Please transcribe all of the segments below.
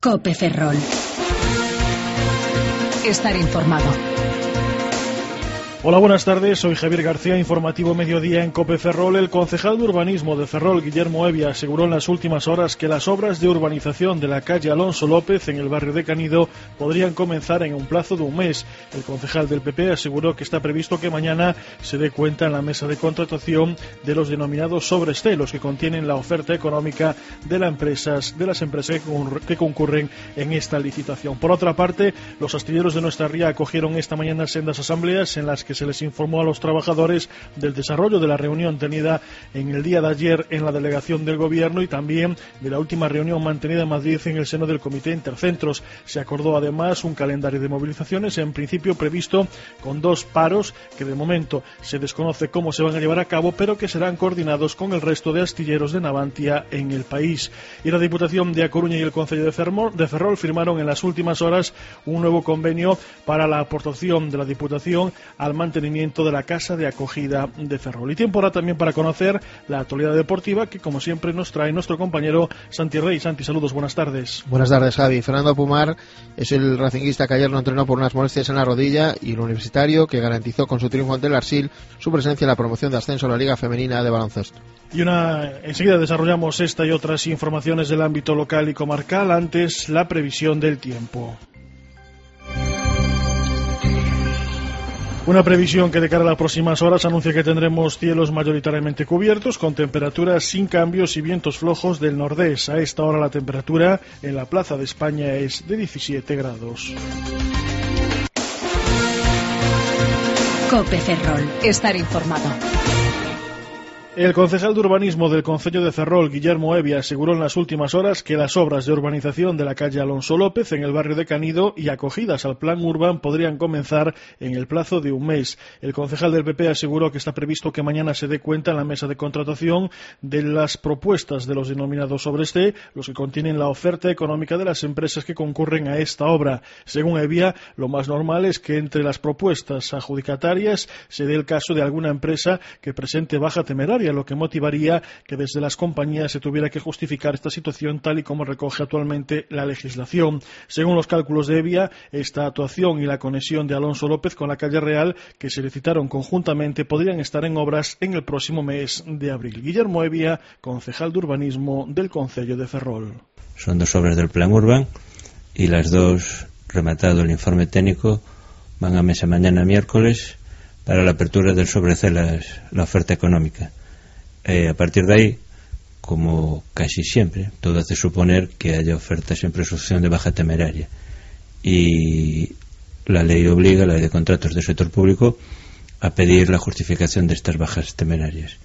COPE Ferrol. Estar informado. Hola, buenas tardes, soy Javier García, informativo mediodía en COPE Ferrol. El concejal de urbanismo de Ferrol, Guillermo Evia, aseguró en las últimas horas que las obras de urbanización de la calle Alonso López en el barrio de Canido podrían comenzar en un plazo de un mes. El concejal del PP aseguró que está previsto que mañana se dé cuenta en la mesa de contratación de los denominados sobres C, los que contienen la oferta económica de las empresas que concurren en esta licitación. Por otra parte, los astilleros de Nuestra Ría acogieron esta mañana sendas asambleas en las que se les informó a los trabajadores del desarrollo de la reunión tenida en el día de ayer en la delegación del Gobierno y también de la última reunión mantenida en Madrid en el seno del Comité Intercentros. Se acordó además un calendario de movilizaciones, en principio previsto con 2 paros que de momento se desconoce cómo se van a llevar a cabo, pero que serán coordinados con el resto de astilleros de Navantia en el país. Y la Diputación de A Coruña y el Concello de Ferrol firmaron en las últimas horas un nuevo convenio para la aportación de la Diputación al mantenimiento de la casa de acogida de Ferrol. Y tiempo ahora también para conocer la actualidad deportiva que, como siempre, nos trae nuestro compañero Santi Rey. Santi, saludos, buenas tardes. Buenas tardes, Javi. Fernando Pumar es el racinguista que ayer no entrenó por unas molestias en la rodilla, y el universitario que garantizó con su triunfo ante el Arsil su presencia en la promoción de ascenso a la Liga Femenina de Baloncesto. Y enseguida desarrollamos esta y otras informaciones del ámbito local y comarcal. Antes, la previsión del tiempo. Una previsión que de cara a las próximas horas anuncia que tendremos cielos mayoritariamente cubiertos, con temperaturas sin cambios y vientos flojos del nordés. A esta hora la temperatura en la Plaza de España es de 17 grados. COPE Ferrol. Estar informado. El concejal de urbanismo del concello de Ferrol, Guillermo Evia, aseguró en las últimas horas que las obras de urbanización de la calle Alonso López en el barrio de Canido y acogidas al plan Urban podrían comenzar en el plazo de un mes. El concejal del PP aseguró que está previsto que mañana se dé cuenta en la mesa de contratación de las propuestas de los denominados sobres C, los que contienen la oferta económica de las empresas que concurren a esta obra. Según Evia, lo más normal es que entre las propuestas adjudicatarias se dé el caso de alguna empresa que presente baja temeraria, lo que motivaría que desde las compañías se tuviera que justificar esta situación tal y como recoge actualmente la legislación. Según los cálculos de Evia, esta actuación y la conexión de Alonso López con la calle Real, que se licitaron conjuntamente, podrían estar en obras en el próximo mes de abril. Guillermo Evia, concejal de urbanismo del concello de Ferrol. Son 2 obras del plan Urban y las 2, rematado el informe técnico, van a mesa mañana miércoles para la apertura del sobre C, la oferta económica. A partir de ahí, como casi siempre, todo hace suponer que haya ofertas en presunción de baja temeraria, y la ley obliga, la ley de contratos del sector público, a pedir la justificación de estas bajas temerarias.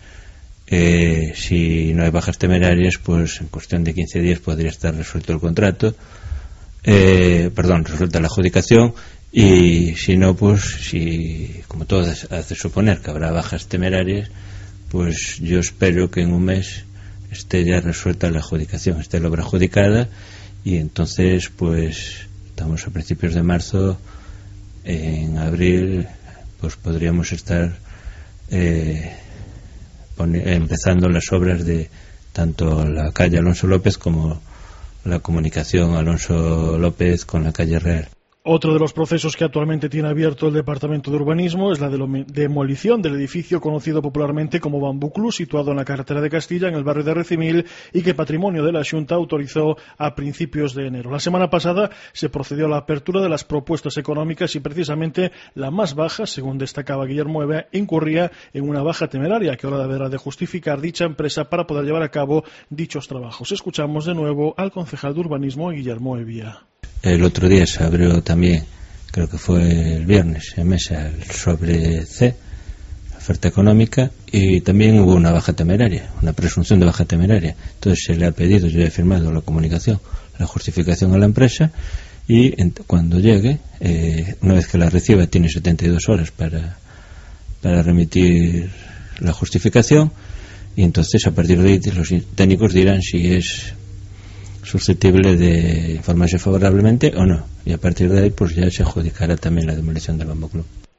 Si no hay bajas temerarias, pues en cuestión de 15 días podría estar resuelto el contrato, resuelta la adjudicación. Y si no, pues si, como todo hace suponer que habrá bajas temerarias, pues yo espero que en un mes esté ya resuelta la adjudicación, esté la obra adjudicada, y entonces pues estamos a principios de marzo. En abril pues podríamos estar empezando las obras de tanto la calle Alonso López como la comunicación Alonso López con la calle Real. Otro de los procesos que actualmente tiene abierto el Departamento de Urbanismo es la demolición del edificio conocido popularmente como Bambú Club, situado en la carretera de Castilla, en el barrio de Recimil, y que Patrimonio de la Xunta autorizó a principios de enero. La semana pasada se procedió a la apertura de las propuestas económicas y precisamente la más baja, según destacaba Guillermo Evia, incurría en una baja temeraria que ahora deberá de justificar dicha empresa para poder llevar a cabo dichos trabajos. Escuchamos de nuevo al concejal de urbanismo, Guillermo Evia. El otro día se abrió también, creo que fue el viernes, en mesa el sobre C, la oferta económica, y también hubo una baja temeraria, una presunción de baja temeraria. Entonces se le ha pedido, yo he firmado la comunicación, la justificación a la empresa, y cuando llegue, una vez que la reciba, tiene 72 horas para remitir la justificación, y entonces a partir de ahí los técnicos dirán si es susceptible de informarse favorablemente o no, y a partir de ahí pues ya se adjudicará también la demolición del Bambú Club.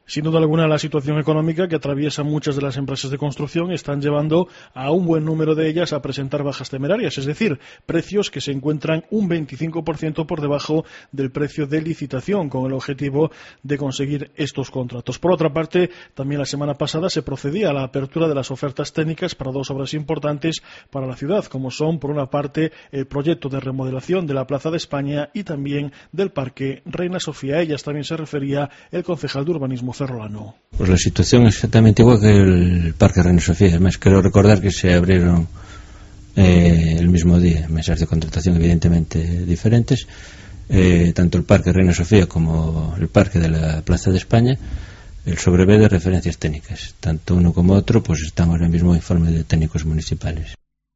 Sin duda alguna, la situación económica que atraviesa muchas de las empresas de construcción están llevando a un buen número de ellas a presentar bajas temerarias, es decir, precios que se encuentran un 25% por debajo del precio de licitación, con el objetivo de conseguir estos contratos. Por otra parte, también la semana pasada se procedía a la apertura de las ofertas técnicas para dos obras importantes para la ciudad, como son, por una parte, el proyecto de remodelación de la Plaza de España y también del Parque Reina Sofía. A ellas también se refería el concejal de urbanismo ferrolano. Pues la situación es exactamente igual que el Parque Reina Sofía. Además, quiero recordar que se abrieron el mismo día mesas de contratación evidentemente diferentes, tanto el Parque Reina Sofía como el Parque de la Plaza de España. El sobrevé de referencias técnicas, tanto uno como otro, pues están ahora mismo en informe de técnicos municipales.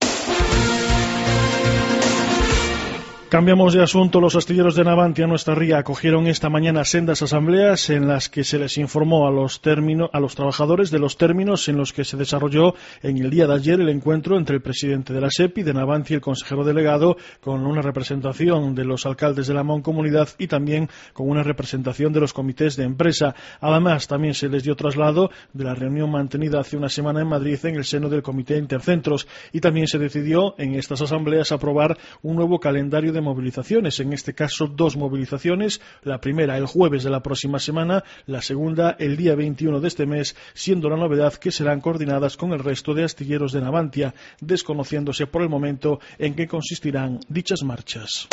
Cambiamos de asunto. Los astilleros de Navantia, nuestra ría, acogieron esta mañana sendas asambleas en las que se les informó a los trabajadores de los términos en los que se desarrolló en el día de ayer el encuentro entre el presidente de la SEPI de Navantia y el consejero delegado, con una representación de los alcaldes de la Mancomunidad y también con una representación de los comités de empresa. Además, también se les dio traslado de la reunión mantenida hace una semana en Madrid en el seno del Comité Intercentros, y también se decidió en estas asambleas aprobar un nuevo calendario de movilizaciones, en este caso 2 movilizaciones, la primera el jueves de la próxima semana, la segunda el día 21 de este mes, siendo la novedad que serán coordinadas con el resto de astilleros de Navantia, desconociéndose por el momento en qué consistirán dichas marchas.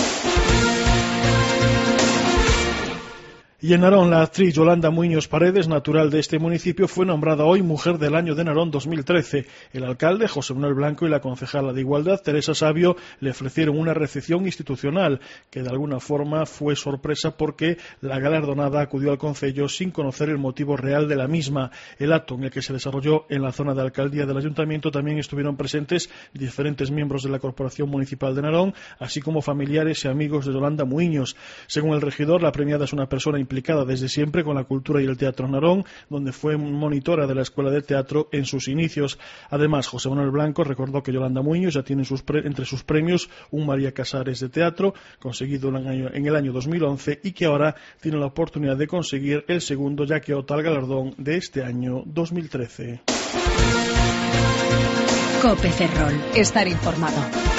Y en Narón, la actriz Yolanda Muiños Paredes, natural de este municipio, fue nombrada hoy Mujer del Año de Narón 2013. El alcalde, José Manuel Blanco, y la concejala de Igualdad, Teresa Sabio, le ofrecieron una recepción institucional que de alguna forma fue sorpresa porque la galardonada acudió al concello sin conocer el motivo real de la misma. El acto, en el que se desarrolló en la zona de alcaldía del ayuntamiento, también estuvieron presentes diferentes miembros de la Corporación Municipal de Narón, así como familiares y amigos de Yolanda Muiños. Según el regidor, la premiada es una persona implicada desde siempre con la cultura y el teatro en Narón, donde fue monitora de la Escuela de Teatro en sus inicios. Además, José Manuel Blanco recordó que Yolanda Muiños ya tiene entre sus premios un María Casares de teatro, conseguido en el año 2011, y que ahora tiene la oportunidad de conseguir el segundo, ya que opta al galardón de este año 2013. COPE Ferrol. Estar informado.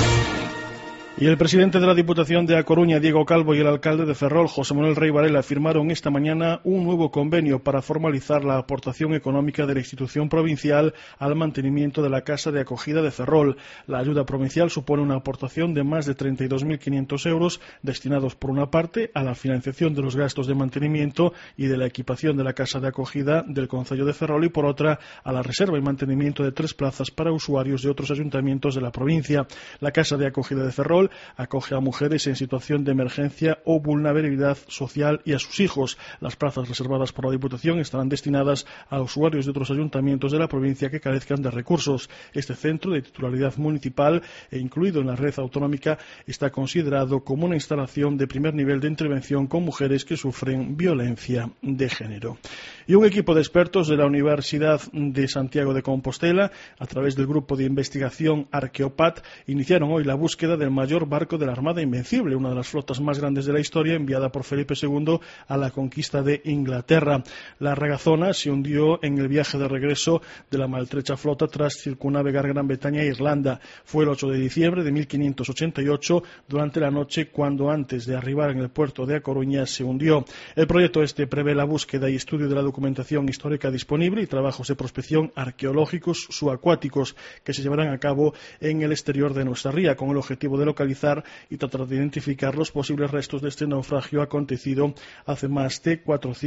Y el presidente de la Diputación de A Coruña, Diego Calvo, y el alcalde de Ferrol, José Manuel Rey Varela, firmaron esta mañana un nuevo convenio para formalizar la aportación económica de la institución provincial al mantenimiento de la Casa de Acogida de Ferrol. La ayuda provincial supone una aportación de más de 32.500 euros destinados, por una parte, a la financiación de los gastos de mantenimiento y de la equipación de la Casa de Acogida del concello de Ferrol, y por otra, a la reserva y mantenimiento de 3 plazas para usuarios de otros ayuntamientos de la provincia. La Casa de Acogida de Ferrol acoge a mujeres en situación de emergencia o vulnerabilidad social y a sus hijos. Las plazas reservadas por la Diputación estarán destinadas a usuarios de otros ayuntamientos de la provincia que carezcan de recursos. Este centro, de titularidad municipal e incluido en la red autonómica, está considerado como una instalación de primer nivel de intervención con mujeres que sufren violencia de género. Y un equipo de expertos de la Universidad de Santiago de Compostela, a través del grupo de investigación Arqueopat, iniciaron hoy la búsqueda del mayor barco de la Armada Invencible, una de las flotas más grandes de la historia, enviada por Felipe II a la conquista de Inglaterra. La Ragazona se hundió en el viaje de regreso de la maltrecha flota tras circunnavegar Gran Bretaña e Irlanda. Fue el 8 de diciembre de 1588, durante la noche, cuando antes de arribar en el puerto de A Coruña se hundió. El proyecto prevé la búsqueda y estudio de la documentación histórica disponible y trabajos de prospección arqueológicos subacuáticos que se llevarán a cabo en el exterior de nuestra ría, con el objetivo de localizar y tratar de identificar los posibles restos de este naufragio acontecido hace más de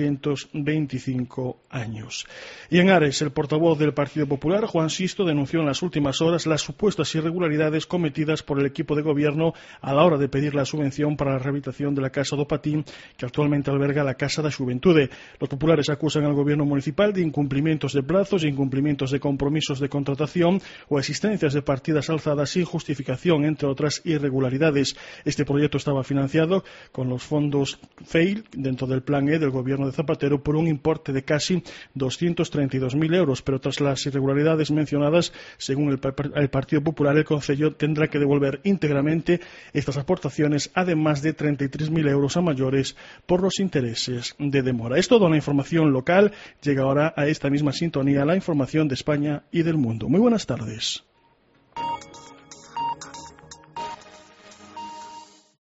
425 años. Y en Ares, el portavoz del Partido Popular, Juan Sisto, denunció en las últimas horas las supuestas irregularidades cometidas por el equipo de gobierno a la hora de pedir la subvención para la rehabilitación de la Casa do Patín, que actualmente alberga la Casa da Xuventude. Los populares acusan al gobierno municipal de incumplimientos de plazos, incumplimientos de compromisos de contratación o existencias de partidas alzadas sin justificación, entre otras irregularidades irregularidades. Este proyecto estaba financiado con los fondos FEIL dentro del Plan E del gobierno de Zapatero por un importe de casi 232.000 euros, pero tras las irregularidades mencionadas, según el Partido Popular, el Concello tendrá que devolver íntegramente estas aportaciones, además de 33.000 euros a mayores por los intereses de demora. Es toda una información local. Llega ahora a esta misma sintonía la información de España y del mundo. Muy buenas tardes.